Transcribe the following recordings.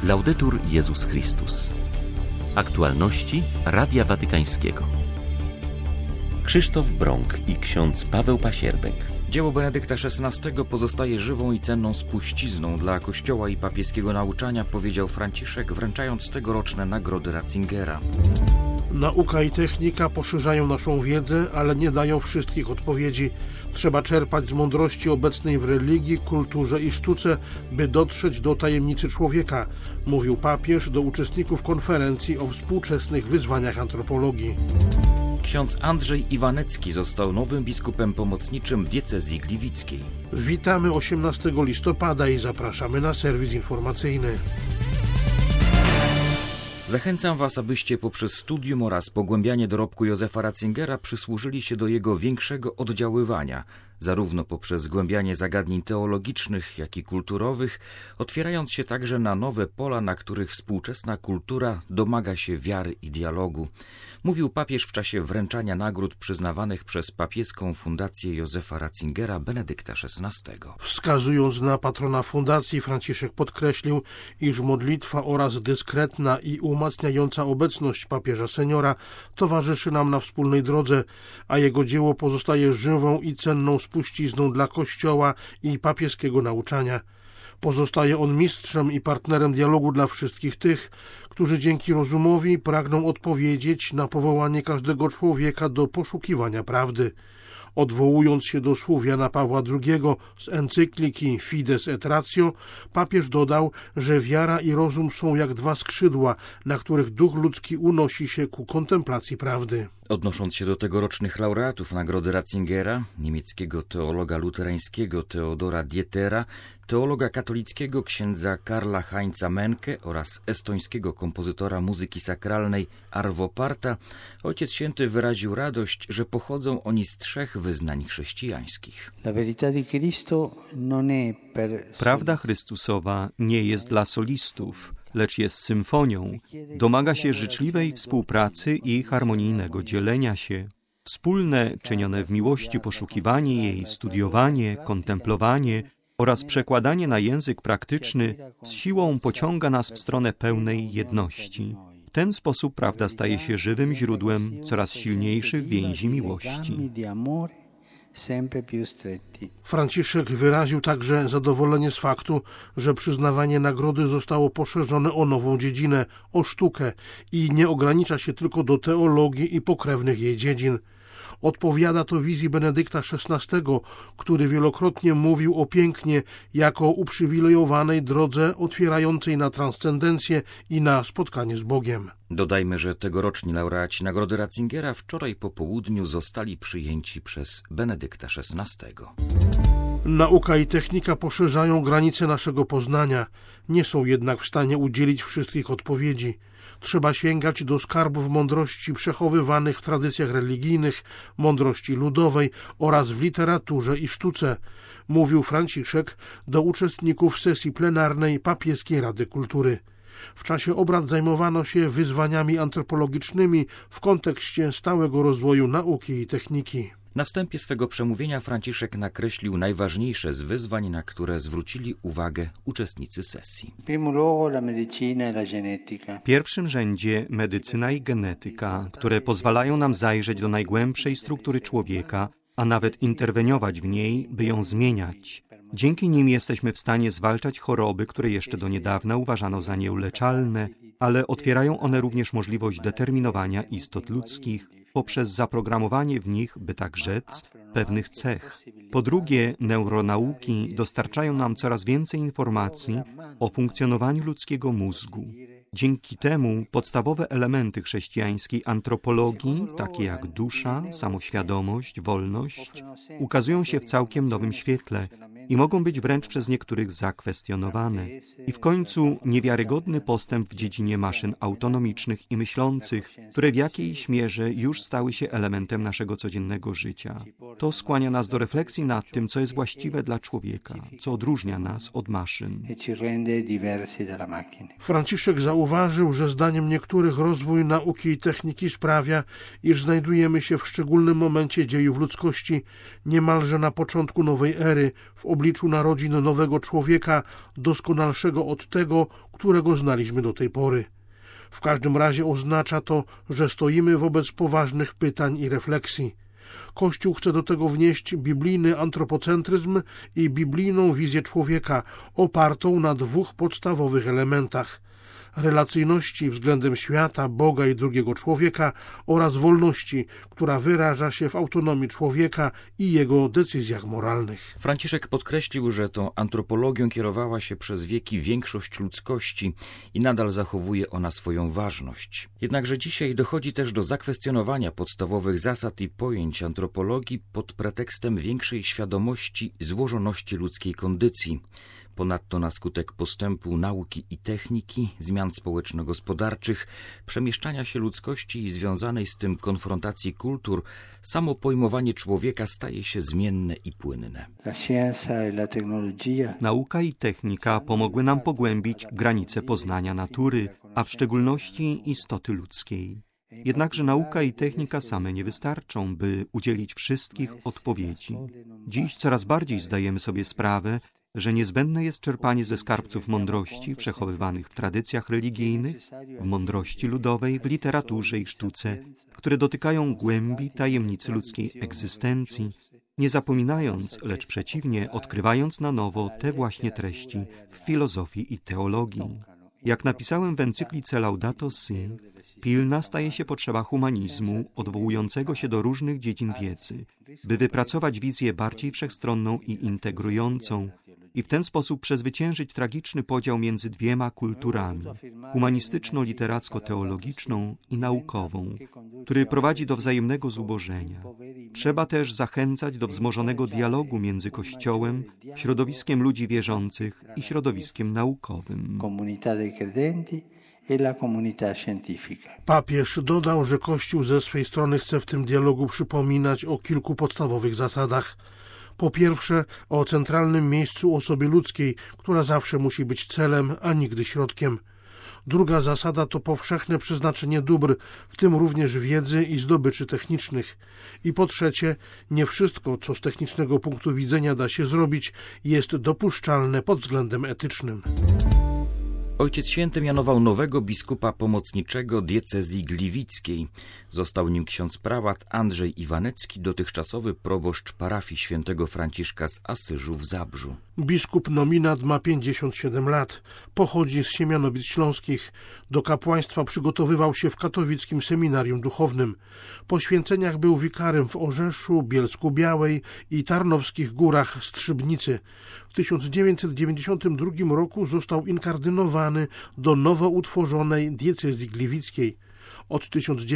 Laudetur Jezus Chrystus. Aktualności Radia Watykańskiego. Krzysztof Brąk i ksiądz Paweł Pasierbek. Dzieło Benedykta XVI pozostaje żywą i cenną spuścizną dla Kościoła i papieskiego nauczania, powiedział Franciszek, wręczając tegoroczne nagrody Ratzingera. Nauka i technika poszerzają naszą wiedzę, ale nie dają wszystkich odpowiedzi. Trzeba czerpać z mądrości obecnej w religii, kulturze i sztuce, by dotrzeć do tajemnicy człowieka, mówił papież do uczestników konferencji o współczesnych wyzwaniach antropologii. Ksiądz Andrzej Iwanecki został nowym biskupem pomocniczym diecezji gliwickiej. Witamy 18 listopada i zapraszamy na serwis informacyjny. Zachęcam Was, abyście poprzez studium oraz pogłębianie dorobku Józefa Ratzingera przysłużyli się do jego większego oddziaływania, zarówno poprzez zgłębianie zagadnień teologicznych, jak i kulturowych, otwierając się także na nowe pola, na których współczesna kultura domaga się wiary i dialogu, mówił papież w czasie wręczania nagród przyznawanych przez papieską fundację Józefa Ratzingera Benedykta XVI. Wskazując na patrona fundacji, Franciszek podkreślił, iż modlitwa oraz dyskretna i umacniająca obecność papieża seniora towarzyszy nam na wspólnej drodze, a jego dzieło pozostaje żywą i cenną spuścizną dla Kościoła i papieskiego nauczania. Pozostaje on mistrzem i partnerem dialogu dla wszystkich tych, którzy dzięki rozumowi pragną odpowiedzieć na powołanie każdego człowieka do poszukiwania prawdy. Odwołując się do słów Jana Pawła II z encykliki Fides et Ratio, papież dodał, że wiara i rozum są jak dwa skrzydła, na których duch ludzki unosi się ku kontemplacji prawdy. Odnosząc się do tegorocznych laureatów nagrody Ratzingera, niemieckiego teologa luterańskiego Theodora Dietera, teologa katolickiego księdza Karla Heinza Menke oraz estońskiego kompozytora muzyki sakralnej Arvo Parta, Ojciec Święty wyraził radość, że pochodzą oni z 3 wyznań chrześcijańskich. Prawda Chrystusowa nie jest dla solistów, lecz jest symfonią. Domaga się życzliwej współpracy i harmonijnego dzielenia się. Wspólne, czynione w miłości poszukiwanie jej, studiowanie, kontemplowanie oraz przekładanie na język praktyczny z siłą pociąga nas w stronę pełnej jedności. W ten sposób prawda staje się żywym źródłem coraz silniejszych więzi miłości. Franciszek wyraził także zadowolenie z faktu, że przyznawanie nagrody zostało poszerzone o nową dziedzinę, o sztukę i nie ogranicza się tylko do teologii i pokrewnych jej dziedzin. Odpowiada to wizji Benedykta XVI, który wielokrotnie mówił o pięknie jako uprzywilejowanej drodze otwierającej na transcendencję i na spotkanie z Bogiem. Dodajmy, że tegoroczni laureaci nagrody Ratzingera wczoraj po południu zostali przyjęci przez Benedykta XVI. Nauka i technika poszerzają granice naszego poznania, nie są jednak w stanie udzielić wszystkich odpowiedzi. Trzeba sięgać do skarbów mądrości przechowywanych w tradycjach religijnych, mądrości ludowej oraz w literaturze i sztuce, mówił Franciszek do uczestników sesji plenarnej Papieskiej Rady Kultury. W czasie obrad zajmowano się wyzwaniami antropologicznymi w kontekście stałego rozwoju nauki i techniki. Na wstępie swego przemówienia Franciszek nakreślił najważniejsze z wyzwań, na które zwrócili uwagę uczestnicy sesji. W pierwszym rzędzie medycyna i genetyka, które pozwalają nam zajrzeć do najgłębszej struktury człowieka, a nawet interweniować w niej, by ją zmieniać. Dzięki nim jesteśmy w stanie zwalczać choroby, które jeszcze do niedawna uważano za nieuleczalne, ale otwierają one również możliwość determinowania istot ludzkich poprzez zaprogramowanie w nich, by tak rzec, pewnych cech. Po drugie, neuronauki dostarczają nam coraz więcej informacji o funkcjonowaniu ludzkiego mózgu. Dzięki temu podstawowe elementy chrześcijańskiej antropologii, takie jak dusza, samoświadomość, wolność, ukazują się w całkiem nowym świetle i mogą być wręcz przez niektórych zakwestionowane. I w końcu niewiarygodny postęp w dziedzinie maszyn autonomicznych i myślących, które w jakiejś mierze już stały się elementem naszego codziennego życia. To skłania nas do refleksji nad tym, co jest właściwe dla człowieka, co odróżnia nas od maszyn. Franciszek zauważył, że zdaniem niektórych rozwój nauki i techniki sprawia, iż znajdujemy się w szczególnym momencie dziejów ludzkości, niemalże na początku nowej ery, w obliczu narodzin nowego człowieka, doskonalszego od tego, którego znaliśmy do tej pory. W każdym razie oznacza to, że stoimy wobec poważnych pytań i refleksji. Kościół chce do tego wnieść biblijny antropocentryzm i biblijną wizję człowieka, opartą na dwóch podstawowych elementach: relacyjności względem świata, Boga i drugiego człowieka oraz wolności, która wyraża się w autonomii człowieka i jego decyzjach moralnych. Franciszek podkreślił, że tą antropologią kierowała się przez wieki większość ludzkości i nadal zachowuje ona swoją ważność. Jednakże dzisiaj dochodzi też do zakwestionowania podstawowych zasad i pojęć antropologii pod pretekstem większej świadomości złożoności ludzkiej kondycji. Ponadto na skutek postępu nauki i techniki, zmian społeczno-gospodarczych, przemieszczania się ludzkości i związanej z tym konfrontacji kultur, samo pojmowanie człowieka staje się zmienne i płynne. Nauka i technika pomogły nam pogłębić granice poznania natury, a w szczególności istoty ludzkiej. Jednakże nauka i technika same nie wystarczą, by udzielić wszystkich odpowiedzi. Dziś coraz bardziej zdajemy sobie sprawę, że niezbędne jest czerpanie ze skarbców mądrości przechowywanych w tradycjach religijnych, w mądrości ludowej, w literaturze i sztuce, które dotykają głębi tajemnicy ludzkiej egzystencji, nie zapominając, lecz przeciwnie, odkrywając na nowo te właśnie treści w filozofii i teologii. Jak napisałem w encyklice Laudato Si, pilna staje się potrzeba humanizmu odwołującego się do różnych dziedzin wiedzy, by wypracować wizję bardziej wszechstronną i integrującą i w ten sposób przezwyciężyć tragiczny podział między dwiema kulturami, humanistyczno-literacko-teologiczną i naukową, który prowadzi do wzajemnego zubożenia. Trzeba też zachęcać do wzmożonego dialogu między Kościołem, środowiskiem ludzi wierzących i środowiskiem naukowym. Papież dodał, że Kościół ze swej strony chce w tym dialogu przypominać o kilku podstawowych zasadach. Po pierwsze, o centralnym miejscu osoby ludzkiej, która zawsze musi być celem, a nigdy środkiem. Druga zasada to powszechne przeznaczenie dóbr, w tym również wiedzy i zdobyczy technicznych. I po trzecie, nie wszystko, co z technicznego punktu widzenia da się zrobić, jest dopuszczalne pod względem etycznym. Ojciec Święty mianował nowego biskupa pomocniczego diecezji gliwickiej. Został nim ksiądz prałat Andrzej Iwanecki, dotychczasowy proboszcz parafii świętego Franciszka z Asyżu w Zabrzu. Biskup nominat ma 57 lat. Pochodzi z Siemianowic Śląskich. Do kapłaństwa przygotowywał się w katowickim seminarium duchownym. Po święceniach był wikarym w Orzeszu, Bielsku-Białej i Tarnowskich Górach Strzybnicy. W 1992 roku został inkardynowany do nowo utworzonej diecezji gliwickiej. Od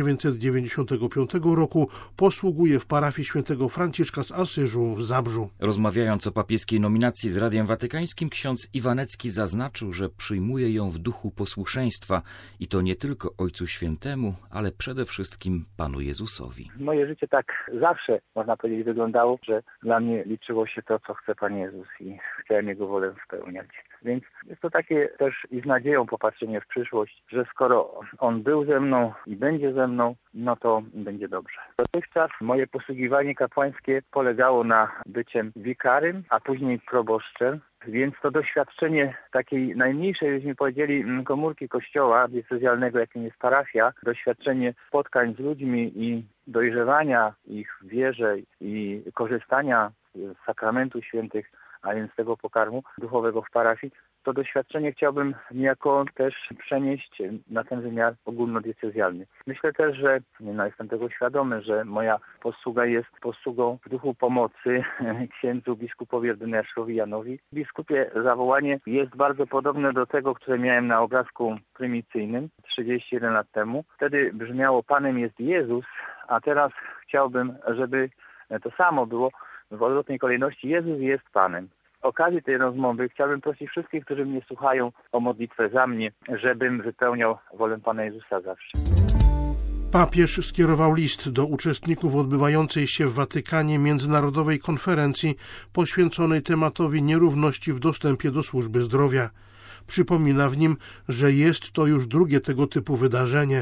1995 roku posługuje w parafii świętego Franciszka z Asyżu w Zabrzu. Rozmawiając o papieskiej nominacji z Radiem Watykańskim, ksiądz Iwanecki zaznaczył, że przyjmuje ją w duchu posłuszeństwa i to nie tylko Ojcu Świętemu, ale przede wszystkim Panu Jezusowi. Moje życie tak zawsze, można powiedzieć, wyglądało, że dla mnie liczyło się to, co chce Pan Jezus i chciałem Jego wolę spełniać. Więc jest to takie też i z nadzieją popatrzenie w przyszłość, że skoro On był ze mną i będzie ze mną, no to będzie dobrze. Dotychczas moje posługiwanie kapłańskie polegało na byciem wikarym, a później proboszczem, więc to doświadczenie takiej najmniejszej, żeśmy powiedzieli, komórki kościoła diecezjalnego, jakim jest parafia, doświadczenie spotkań z ludźmi i dojrzewania ich w wierze i korzystania z sakramentu świętych, a więc tego pokarmu duchowego w parafii, to doświadczenie chciałbym niejako też przenieść na ten wymiar ogólnodiecezjalny. Myślę też, że jestem tego świadomy, że moja posługa jest posługą w duchu pomocy księdzu biskupowi ordynariuszowi Janowi. Biskupie zawołanie jest bardzo podobne do tego, które miałem na obrazku prymicyjnym 31 lat temu. Wtedy brzmiało: Panem jest Jezus, a teraz chciałbym, żeby to samo było w odwrotnej kolejności: Jezus jest Panem. Z okazji tej rozmowy chciałbym prosić wszystkich, którzy mnie słuchają, o modlitwę za mnie, żebym wypełniał wolę Pana Jezusa zawsze. Papież skierował list do uczestników odbywającej się w Watykanie międzynarodowej konferencji poświęconej tematowi nierówności w dostępie do służby zdrowia. Przypomina w nim, że jest to już drugie tego typu wydarzenie.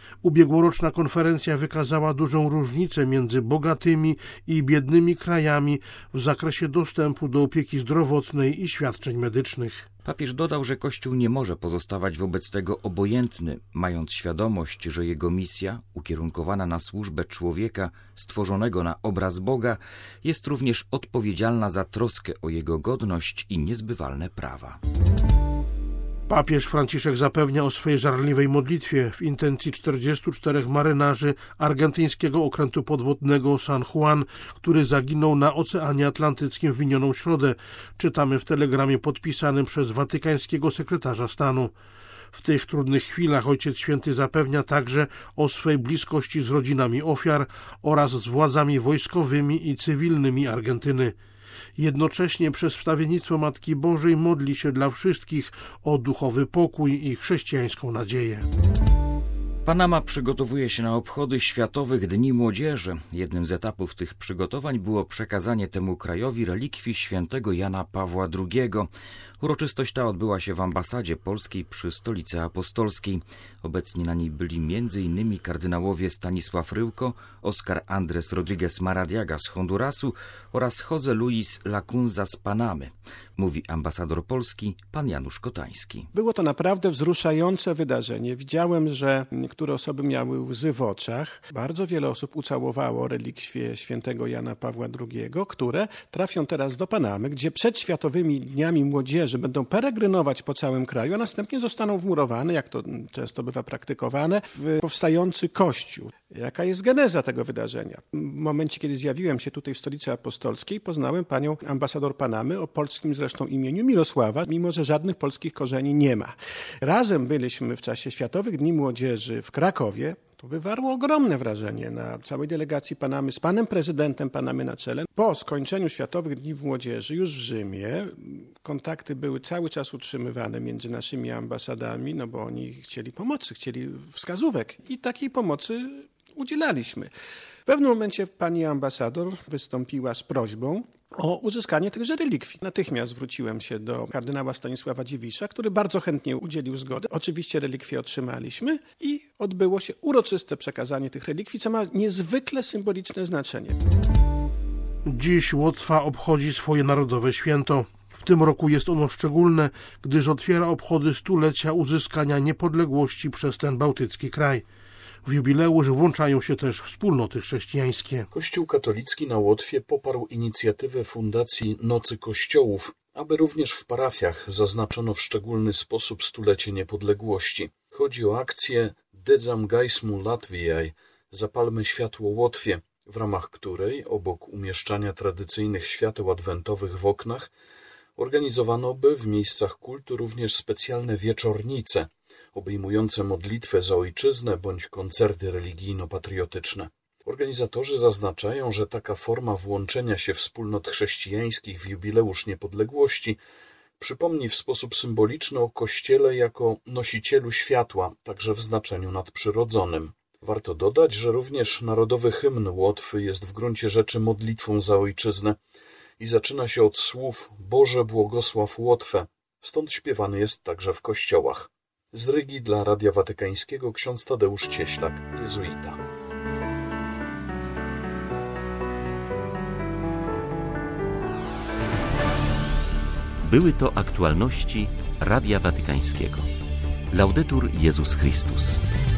Ubiegłoroczna konferencja wykazała dużą różnicę między bogatymi i biednymi krajami w zakresie dostępu do opieki zdrowotnej i świadczeń medycznych. Papież dodał, że Kościół nie może pozostawać wobec tego obojętny, mając świadomość, że jego misja, ukierunkowana na służbę człowieka stworzonego na obraz Boga, jest również odpowiedzialna za troskę o jego godność i niezbywalne prawa. Papież Franciszek zapewnia o swej żarliwej modlitwie w intencji 44 marynarzy argentyńskiego okrętu podwodnego San Juan, który zaginął na Oceanie Atlantyckim w minioną środę. Czytamy w telegramie podpisanym przez watykańskiego sekretarza stanu. W tych trudnych chwilach Ojciec Święty zapewnia także o swej bliskości z rodzinami ofiar oraz z władzami wojskowymi i cywilnymi Argentyny. Jednocześnie przez wstawiennictwo Matki Bożej modli się dla wszystkich o duchowy pokój i chrześcijańską nadzieję. Panama przygotowuje się na obchody Światowych Dni Młodzieży. Jednym z etapów tych przygotowań było przekazanie temu krajowi relikwii świętego Jana Pawła II. Uroczystość ta odbyła się w ambasadzie polskiej przy Stolicy Apostolskiej. Obecni na niej byli m.in. kardynałowie Stanisław Ryłko, Oscar Andrés Rodríguez Maradiaga z Hondurasu oraz José Luis Lacunza z Panamy. Mówi ambasador polski, pan Janusz Kotański. Było to naprawdę wzruszające wydarzenie. Widziałem, że niektóre osoby miały łzy w oczach. Bardzo wiele osób ucałowało relikwie świętego Jana Pawła II, które trafią teraz do Panamy, gdzie przed Światowymi Dniami Młodzieży będą peregrynować po całym kraju, a następnie zostaną wmurowane, jak to często bywa praktykowane, w powstający kościół. Jaka jest geneza tego wydarzenia? W momencie, kiedy zjawiłem się tutaj w Stolicy Apostolskiej, poznałem panią ambasador Panamy o polskim zresztą imieniu Mirosława, mimo że żadnych polskich korzeni nie ma. Razem byliśmy w czasie Światowych Dni Młodzieży w Krakowie. To wywarło ogromne wrażenie na całej delegacji Panamy z panem prezydentem Panamy na czele. Po skończeniu Światowych Dni Młodzieży już w Rzymie kontakty były cały czas utrzymywane między naszymi ambasadami, no bo oni chcieli pomocy, chcieli wskazówek i takiej pomocy udzielaliśmy. W pewnym momencie pani ambasador wystąpiła z prośbą o uzyskanie tychże relikwii. Natychmiast zwróciłem się do kardynała Stanisława Dziwisza, który bardzo chętnie udzielił zgody. Oczywiście relikwie otrzymaliśmy i odbyło się uroczyste przekazanie tych relikwii, co ma niezwykle symboliczne znaczenie. Dziś Łotwa obchodzi swoje narodowe święto. W tym roku jest ono szczególne, gdyż otwiera obchody stulecia uzyskania niepodległości przez ten bałtycki kraj. W jubileusz włączają się też wspólnoty chrześcijańskie. Kościół katolicki na Łotwie poparł inicjatywę Fundacji Nocy Kościołów, aby również w parafiach zaznaczono w szczególny sposób stulecie niepodległości. Chodzi o akcję Dedzam Gaismu Latviai, Zapalmy światło Łotwie, w ramach której, obok umieszczania tradycyjnych świateł adwentowych w oknach, organizowano by w miejscach kultu również specjalne wieczornice, obejmujące modlitwę za ojczyznę bądź koncerty religijno-patriotyczne. Organizatorzy zaznaczają, że taka forma włączenia się wspólnot chrześcijańskich w jubileusz niepodległości przypomni w sposób symboliczny o Kościele jako nosicielu światła, także w znaczeniu nadprzyrodzonym. Warto dodać, że również narodowy hymn Łotwy jest w gruncie rzeczy modlitwą za ojczyznę i zaczyna się od słów Boże błogosław Łotwę, stąd śpiewany jest także w kościołach. Z Rygi dla Radia Watykańskiego ksiądz Tadeusz Cieślak, jezuita. Były to aktualności Radia Watykańskiego. Laudetur Jezus Chrystus.